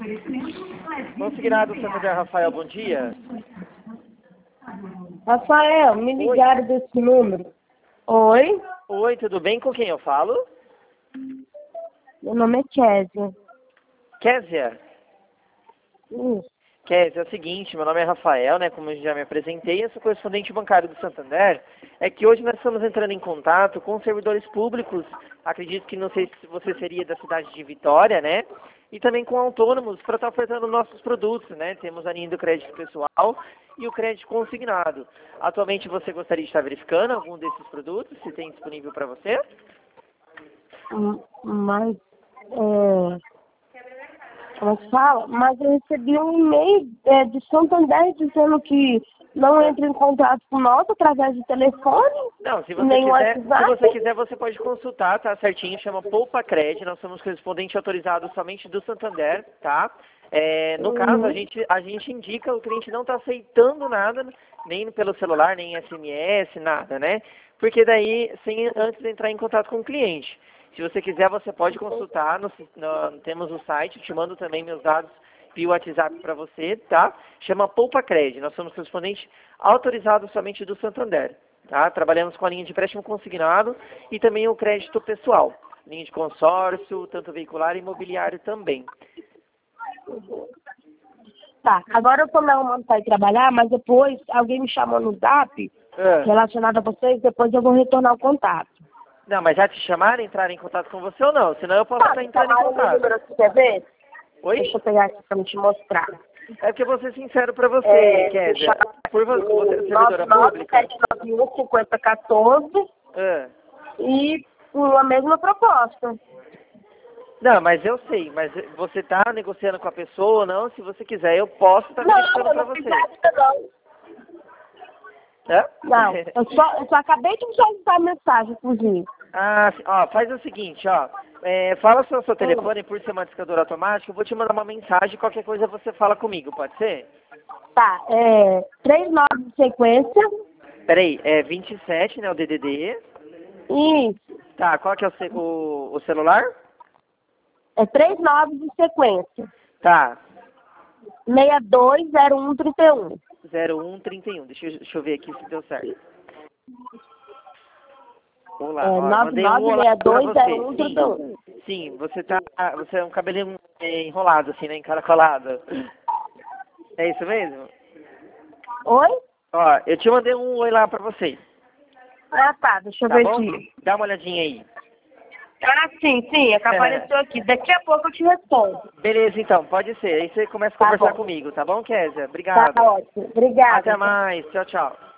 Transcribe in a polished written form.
Consignado Santander, Rafael, bom dia. Rafael, me ligaram desse número. Oi, Oi, tudo bem? Com quem eu falo? meu nome é Kézia. Kézia. Isso. Kézia, é o seguinte, meu nome é Rafael, né, como eu já me apresentei, eu sou correspondente bancário do Santander. É que hoje nós estamos entrando em contato com servidores públicos, acredito que não sei se você seria da cidade de Vitória, né, e também com autônomos para estar ofertando nossos produtos, né, temos a linha do crédito pessoal e o crédito consignado. Atualmente você gostaria de estar verificando algum desses produtos, se tem disponível para você? Mas, como é que fala? Mas eu recebi um e-mail de Santander dizendo que não entra em contato com nós através de telefone, Não, se nem você WhatsApp. quiser, você pode consultar, tá certinho, chama Poupa Cred, nós somos correspondente autorizado somente do Santander, tá? No caso, a gente indica, o cliente não está aceitando nada, nem pelo celular, nem SMS, nada, né? Porque daí, sem antes de entrar em contato com o cliente. Se você quiser, você pode consultar, temos o site, te mando também meus dados via WhatsApp para você, tá? Chama Poupa Cred, nós somos correspondente autorizado somente do Santander, tá? Trabalhamos com a linha de empréstimo consignado e também o crédito pessoal, linha de consórcio, tanto veicular e imobiliário também. Tá, agora eu tô me arrumando para ir trabalhar, mas depois alguém me chamou no Zap relacionado a vocês, depois eu vou retornar o contato. Não, mas já te chamaram, entraram em contato com você ou não? Senão eu posso estar entrando em Chamaram o contato. número aqui, quer ver? Oi? Deixa eu pegar aqui para te mostrar. É porque eu vou ser sincero pra você, Kézia. Por você é servidora pública? 99791-5014 e com a mesma proposta. Não, mas eu sei, mas você tá negociando com a pessoa ou não? Se você quiser, eu posso estar verificando pra você. Não, eu só acabei de visualizar a mensagem, inclusive. Ah, ó, faz o seguinte, ó. Fala seu telefone, por ser uma discadora automática, eu vou te mandar uma mensagem, qualquer coisa você fala comigo, pode ser? Tá, 39 de sequência. Peraí, 27, né, o DDD. Isso. Tá, qual que é o celular? É 39 de sequência. Tá. 620131. 0131, deixa eu ver aqui se deu certo. Vamos lá, 99620131. Sim, você é um cabelinho enrolado, assim, né, encaracolado. É isso mesmo? Oi? Ó, eu te mandei um oi lá pra você. Ah, tá, deixa eu Tá ver bom? aqui. Dá uma olhadinha aí. Ah, sim, é que apareceu aqui. Daqui a pouco eu te respondo. Beleza, então, pode ser. Aí você começa a conversar comigo, tá bom, Kézia? Obrigado. Tá ótimo. Obrigada. Até mais. Tchau, tchau.